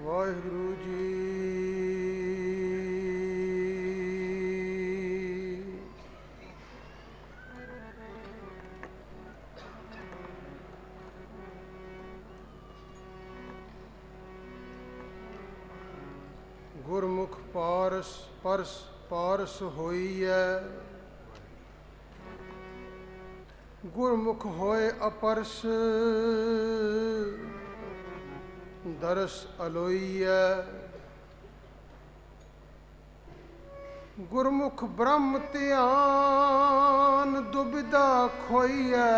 ਵਾਹਿਗੁਰੂ ਜੀ। ਗੁਰਮੁਖ ਪਾਰਸ purse ਪਾਰਸ ਹੋਈਐ, ਗੁਰਮੁਖ ਹੋਏ ਅਪਰਸ ਦਰਸ ਅਲੋਈਐ। ਗੁਰਮੁਖ ਬ੍ਰਹਮ ਧਿਆਨ ਦੁਬਿਧਾ ਖੋਈਐ,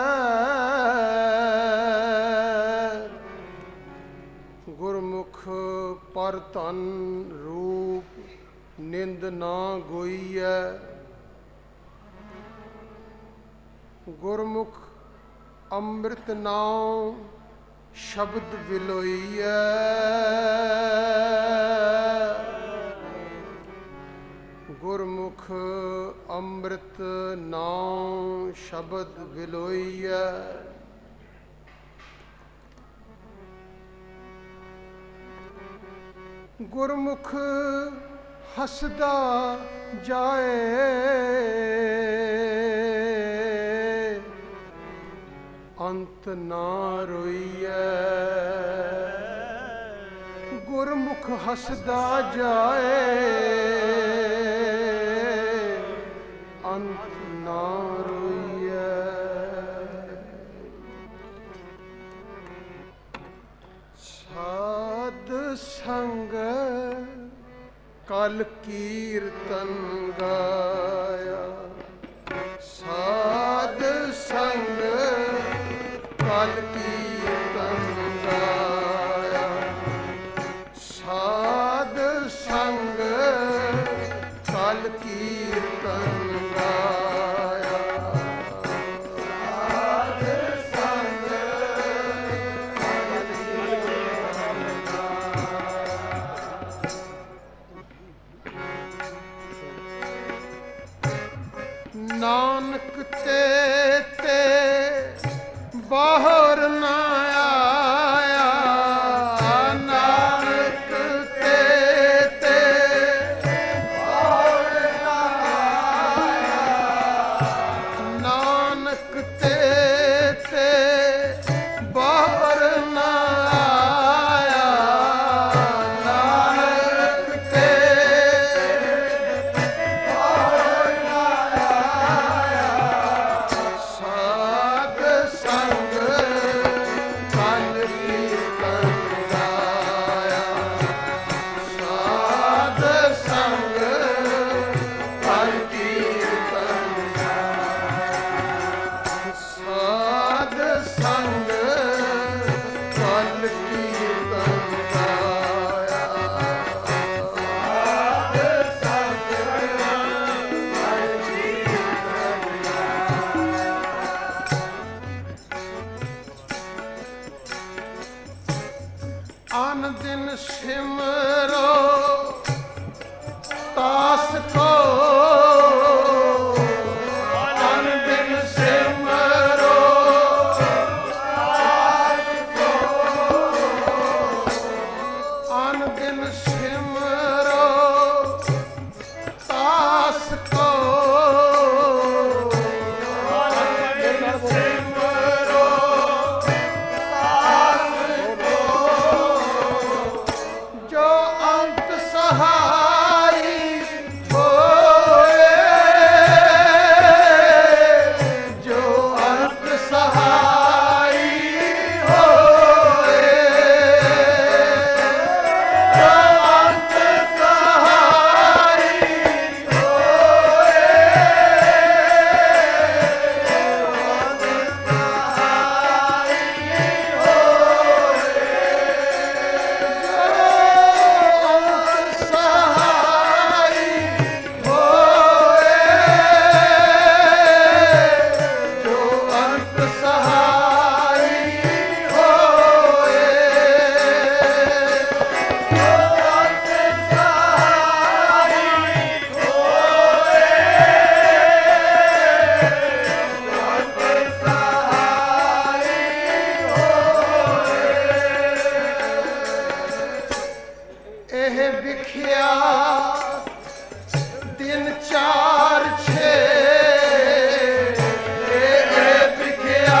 ਗੁਰਮੁਖ ਪਰ ਧਨ ਰੂਪ ਨਿੰਦ ਨਾ ਗੋਈਐ। ਗੁਰਮੁਖ ਅੰਮ੍ਰਿਤ ਨਾਉ ਸ਼ਬਦ ਵਿਲੋਈਐ, ਗੁਰਮੁਖ ਅੰਮ੍ਰਿਤ ਨਾਉ ਸ਼ਬਦ ਵਿਲੋਈਐ। ਗੁਰਮੁਖ ਹੱਸਦਾ ਜਾਏ, ਅੰਤ ਨਾ ਰੋਈਐ। ਗੁਰਮੁਖ ਹੱਸਦਾ ਜਾਏ, ਅੰਤ ਨਾ ਰੋਈਐ। ਸਾਧ ਸੰਗ ਕਲ ਕੀਰਤਨ ਗਾਇਆ, ਸਾਧ ਸੰਗ ਕਲ ਕੀਰਤਨ ਗਾਇਆ। ਸਾਧ ਸੰਗ ਕਲ ਕੀਰਤਨ ਗਾਇਆ। ਸਾਧ ਸੰਗ ਕਲ ਕੀਰਤਨ ਗਾਇਆ। ਨਾਨਕ ਤੇ ਬਾਹਰ ਨਾ ਆਇਆ, ਨਾਨਕ ਤੇ ਬਾਹਰ ਨਾ ਆਇਆ। ਨਾਨਕ ਤੇ ਬਾਹਰ ਨਾ ਆਇਆ। ਨਾਨਕ ਤੇ ਬਾਹਰ ਨਾ ਆਇਆ। ਸਾਧ ਸੰਗ ਕਲ ਕੀਰਤਨ ਗਾਇਆ। ਸਾਧ ਸੰਗ ਕਲ ਕੀਰਤਨ ਗਾਇਆ। ਸਾਧ ਸੰਗ ਕਲ ਕੀਰਤਨ ਗਾਇਆ। ਸਾਧ ਸੰਗ ਕਲ ਕੀਰਤਨ ਗਾਇਆ। ਅਨ ਦਿਨ ਸਿਮਰੋ ਤਾਸ ਕੋ, ਅਨ ਦਿਨ ਸਿਮਰੋ ਤਾਸ ਕੋ। ਅਨ ਦਿਨ ਸਿਮਰੋ ਤਾਸ ਕੋ। ਅਨ ਦਿਨ ਸਿਮਰੋ ਤਾਸ ਕੋ। ਜੋ ਅੰਤ ਸਹਾਈ ਹੋ ਵਿਖਿਆ ਦਿਨ 4-6 ਵਿਖਿਆ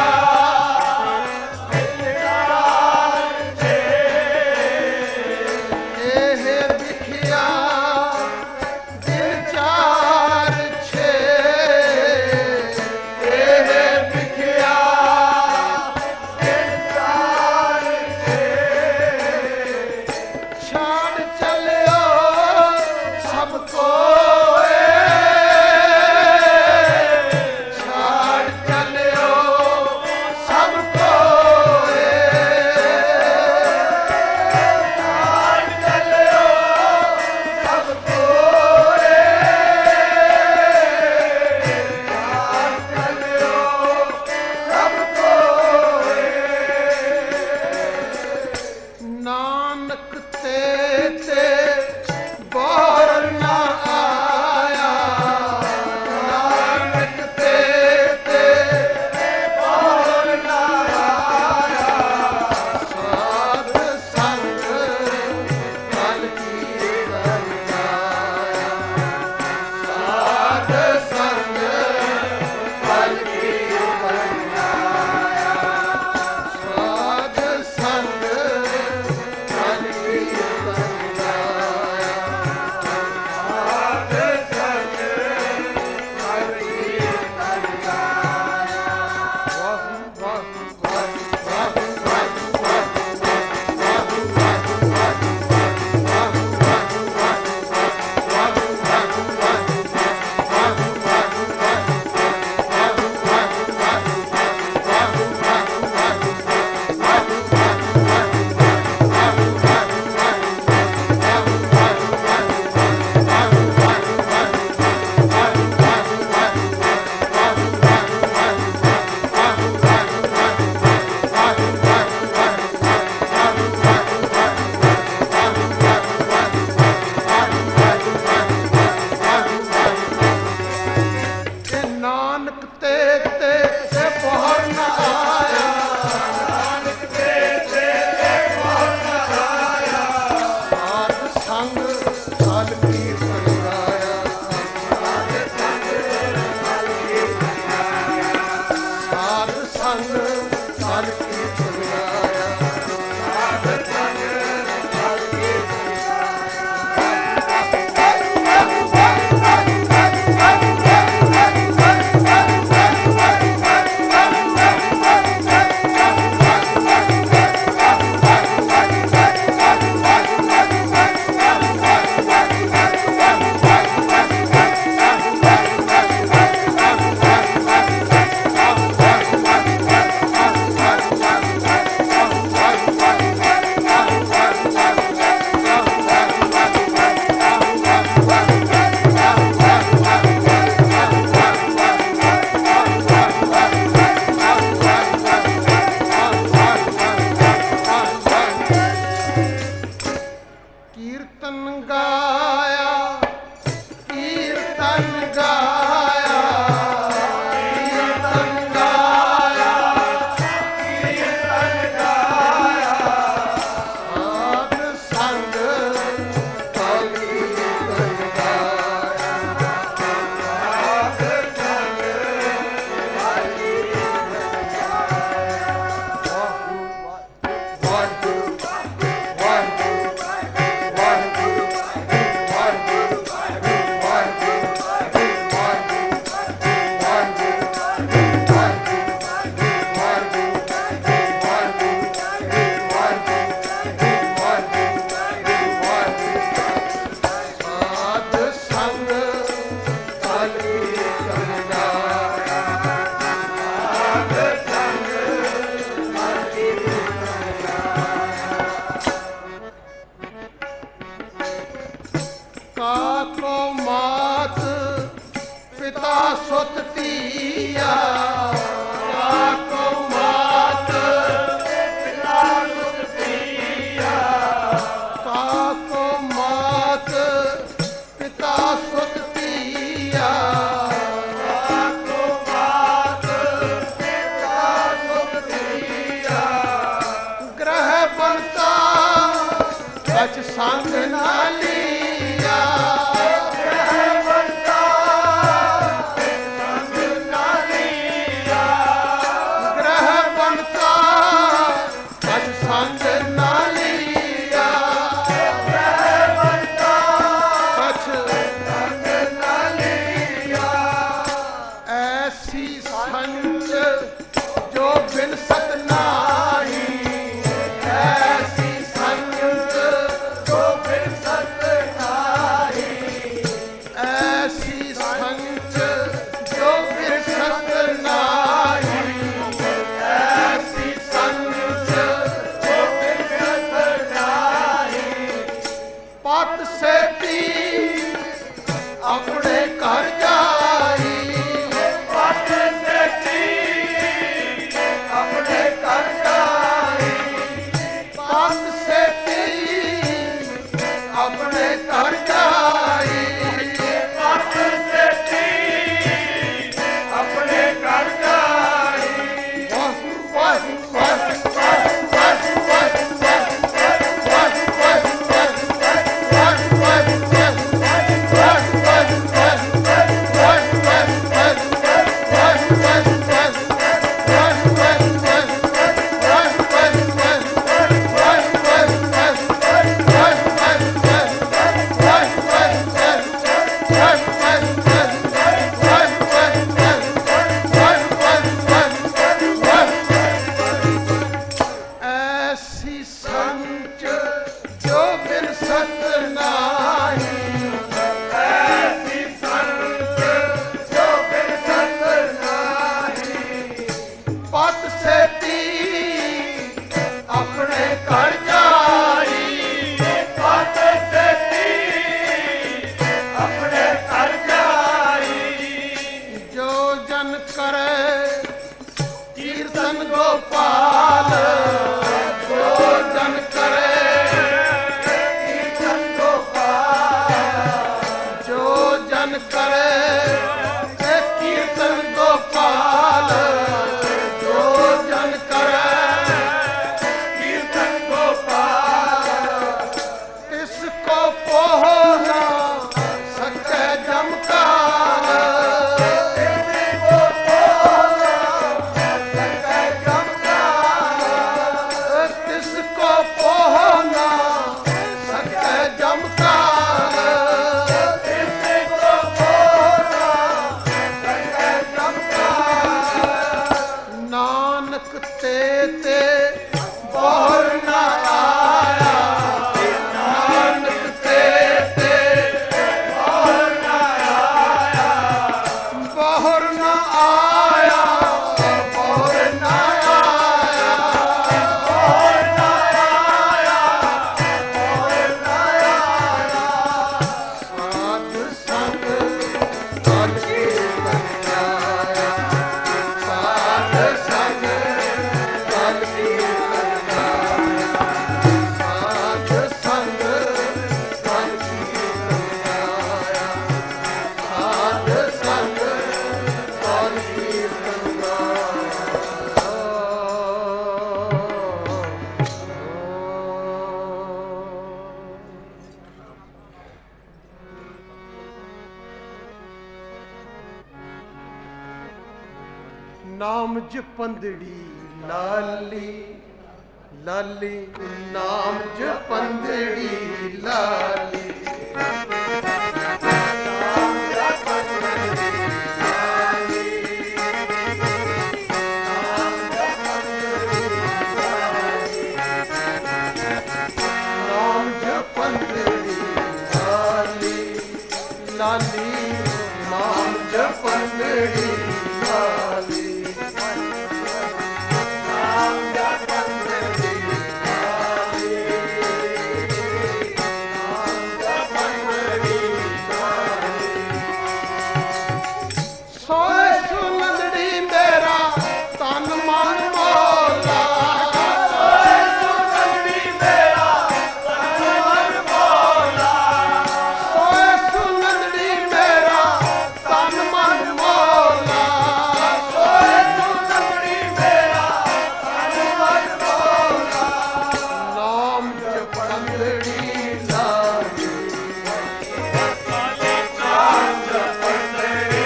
ਨਾਨਕ ਤੇ ਬਾਹਰ ਨਾ ਆਇਆ ਨਾਨਕ ਤੇ ਬਾਹਰ ਨਾ ਆਇਆ ਸਾਧ ਸੰਗ ਮਨ ਕੀਰਤਨ ਗਾਇਆ ਸਾਧ ਸੰਗ ਮਨ ਕੀਰਤਨ ਗਾਇਆ ਸਾਧ ਸੰਗ ਨਾਨਕ ਤੇ ਬਾਹਰ ਨਾ ਆਇਆ ਨਾਨਕ ਤੇ ਬਾਹਰ ਨਾ ਆਇਆ ਸਾਧ ਸੰਗ ਮਨ ਕੀਰਤਨ ਗਾਇਆ ਸਾਧ ਸੰਗ ਮਨ ਕੀਰਤਨ ਗਾਇਆ ਸਾਧ ਸੰਗ ਮਨ ਕੀਰਤਨ ਗਾਇਆ ਸਾਧ ਸੰਗ ਮਨ ਕੀਰਤਨ ਕੀਰਤਨ ਗਾਇਆ ਕੀਰਤਨ ਗਾਇਆ ਕੀਰਤਨ ਗਾਇਆ ਕੀਰਤਨ ਗਾਇਆ ਸਾਧ ਸੰਗ ਮਨ ਕੀਰਤਨ ਗਾਇਆ ਸਾਧ ਸੰਗ ਮਨ ਕੀਰਤਨ ਗਾਇਆ ਵਾਹਿਗੁਰੂ ਕਾਕੋ ਮਾਤ ਪਿਤਾ ਸੁਤ ਧੀਆ ਕਾਕੋ ਮਾਤ ਪਿਤਾ ਸੁਤ ਧੀਆ ਕਾਕੋ ਮਾਤ ਪਿਤਾ ਸੁਤ ਧੀਆ ਕਾਕੋ ਮਾਤ ਪਿਤਾ ਸੁਤ ਧੀਆ ਗ੍ਰਹਿ ਬੰਤਾ ਸਚ ਸੰਗ ਨਾਲੀ लिया सच संग न लिया ऐसी संच जो बिन सतनाही ऐसी संच जो बिन सतनाही ऐसी संच जो बिन सतनाही ऐसी संच जो बिन सतनाही पत सेती अपने घर जाई पत सेती अपने घर जाई पत सेती अपने घर जाई पत सेती अपने घर जाई वाह वाह वाह वाह वाह वाह ऐसी संच जो बिन सतनाही ऐसी संच जो बिन सतनाही पत सेती अपने घर जाई पत सेती अपने घर जाई जो जन करे कीर्तन गोपाल जो जन करे कीर्तन गोपाल जो जन करे कीर्तन गोपाल जो जन करे कीर्तन गोपाल इसको पोह ना सके जमकाल इसको पोह ना सके जमकाल किसको पोह ना सके जमकाल किसको पोह ना सके जमकाल नानक ते बोर ना आया नानक ते बोर ना आया बोर ना आया बोर ना आया बोर ना आया बोर ना आया साध संग कल कीर्तन गाया साध संग कल कीर्तन गाया साध संग कल कीर्तन गाया साध संग कल कीर्तन नाम जपंदड़ी लाली लाली नाम जपंदड़ी लाली नाम जपंदड़ी लाली नाम जपंदड़ी लाली नाम जपंदड़ी लाली लाली नाम जपंदड़ी लाली नाम जपंदड़ी लाली नाम जपंदड़ी लाली सोए सुनंदड़ी मेरा तन मन मौला सोए सुनंदड़ी मेरा तन मन मौला सोए सुनंदड़ी मेरा तन मन मौला सोए सुनंदड़ी मेरा तन मन मौला नाम जपंदड़ी लाली नाम जपंदड़ी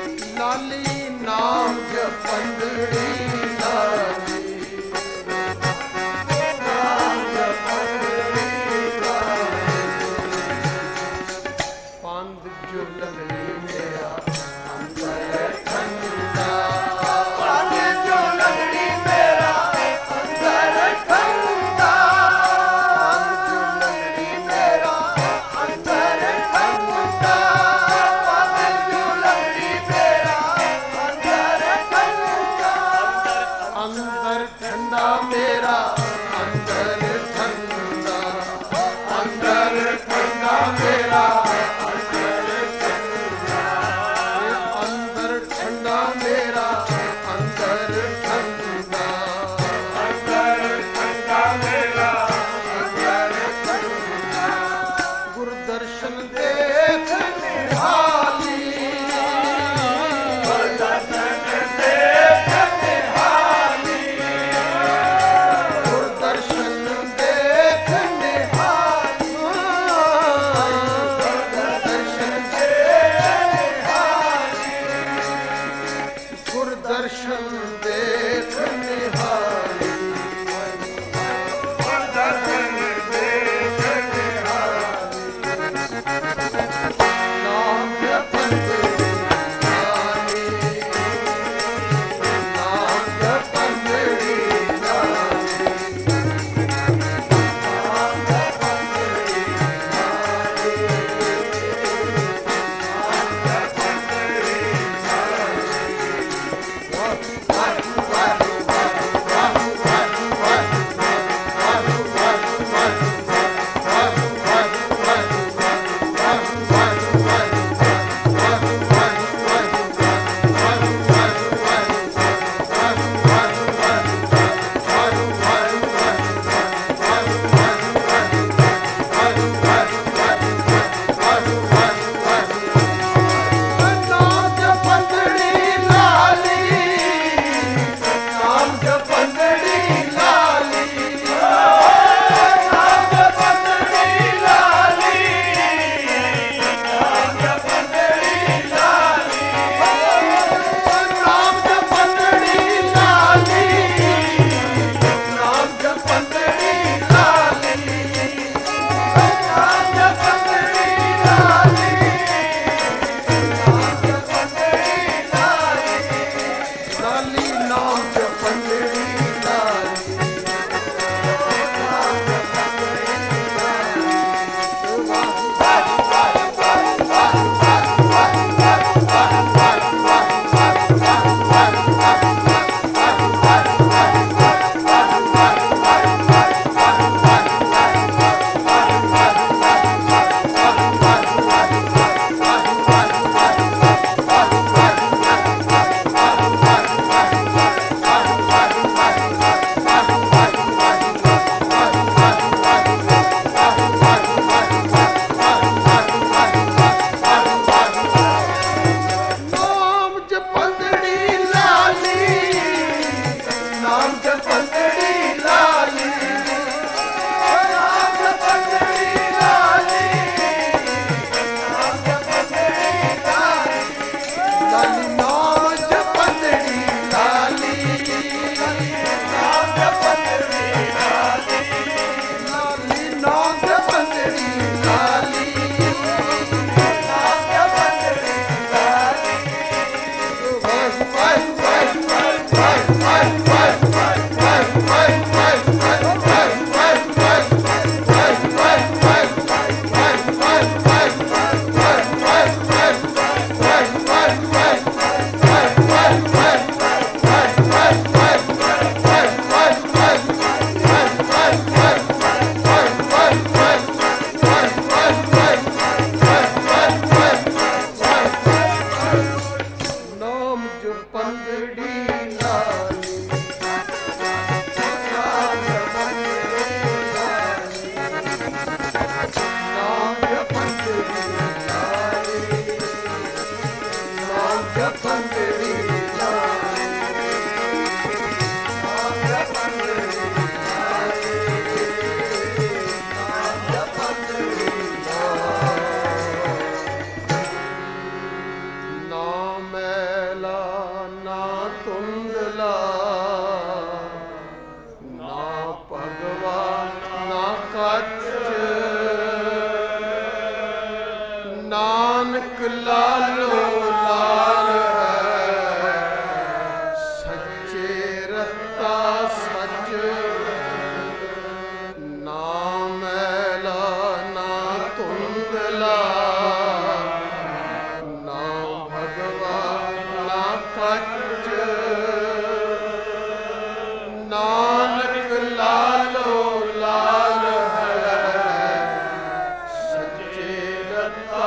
लाली नाम जपंदड़ी लाली सच नानक लालो लाल है सच्चे रता सच ना मैला ना धुंधला ना भगवा ना कच नानक लालो लाल है सच्चे रता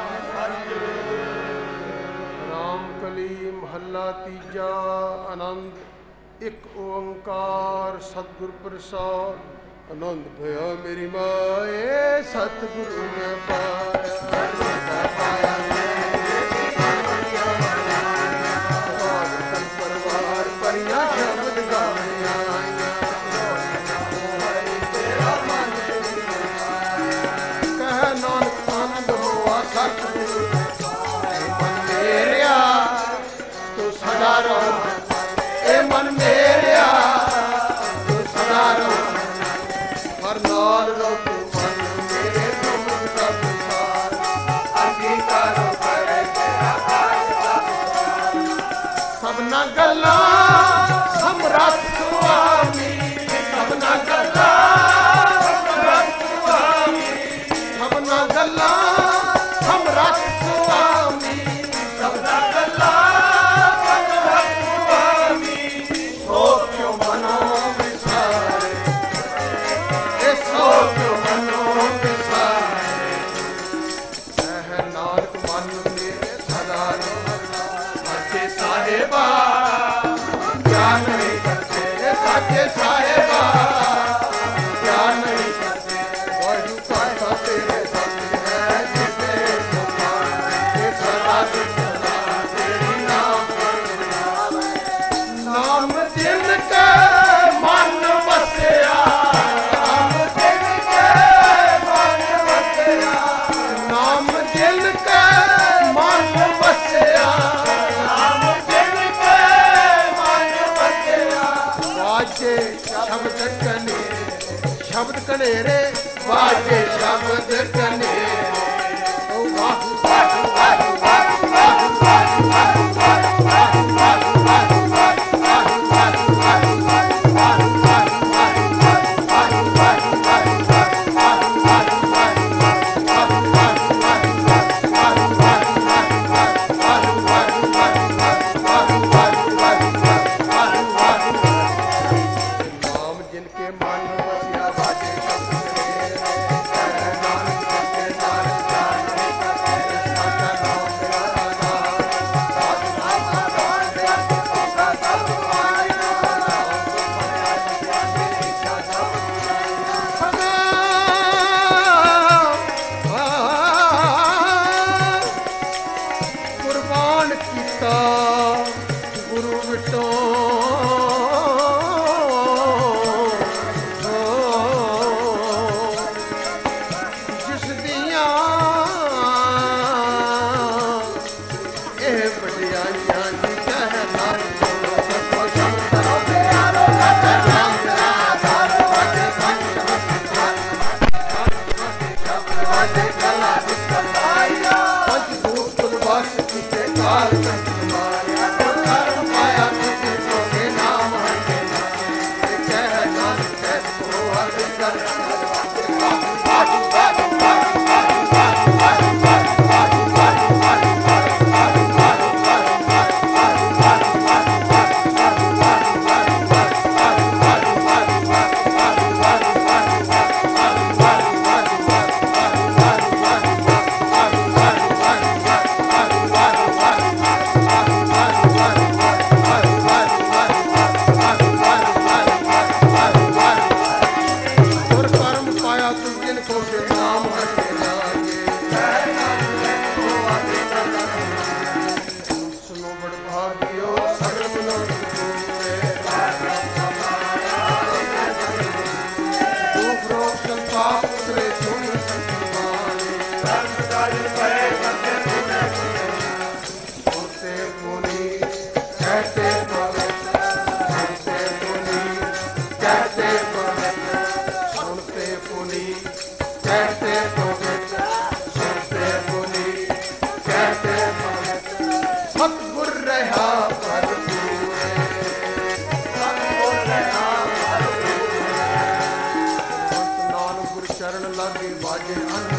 रामकली महला तीजा आनंद एक ओंकार सतगुर प्रसाद आनंद भया मेरी माए सतगुरु ने पाया परिवार परिया शब्द गाया कह नानक आनंद हुआ सतगुरु मन मेरिया तू सदा रहो ए मन मेरिया तू सदा रहो हर नाल रो तू मन मेरे तुम सब सार अंगीकारो करे तेरा सबना गल्ला समरथ सुआमी सबना गल्ला समरथ सुआमी सबना गल्ला समरथ सुआमी सबना गल्ला समरथ सुआमी सो क्यों मनो विसारे ए सो क्यों मनो विसारे कह नानक मन मेरे सदा साचे साहेबा ज्ञान नहीं करते साचे साहेबा ज्ञान नहीं करते वायु का तेरे साथ है जिसे सदा तेरी नाम दिन के मन बसया नाम दिन के मन बसया नाम दिल के मन बसया वाजे शब्द कनेरे वाजे शब्द कनेरे ओ वाहु वाहु वाहु वाहु वाहु वाहु वाहु वाहु वाहु वाहु वाहु वाहु वाहु नाम जिनके मन बसिया बाजे कुर्बान किया गुरु विटो जिस दिया ਇਹ ਵਡਿਆਈਆਂ ਦੀ ਕਹਿਣਾ ਸਤੋ ਸ਼ਬਦ ਕਰੋ ਪਿਆਰੋ ਸਾਡਾ ਨਾਮ ਤੇਰਾ ਆਧਾਰ ਸਾਡੇ ਸੰਗ ਸ਼ਬਦ ਸਾਡੇ ਕਲਾ ਵਿਸਤਾਇਆ ਪੰਜ ਦੂਤ ਤੁਲਵਾਸ ਕੀਤੇ ਕਾਲ ਕੰਟ ਮਾਰਿਆ ਕਰਮ ਪਾਇਆ ਤੁਝੇ ਤੋਗੇ ਨਾਮ ਹੰਦੇ ਨਾਮ ਕਹਿ ਨਾਨਕ ਕਹਿ ਕੋ ਹਰ ਕਰ ਬਾਹੂ ਬਾਹੂ सुनते पुनी ਬਾਜੇ ਅੰਨ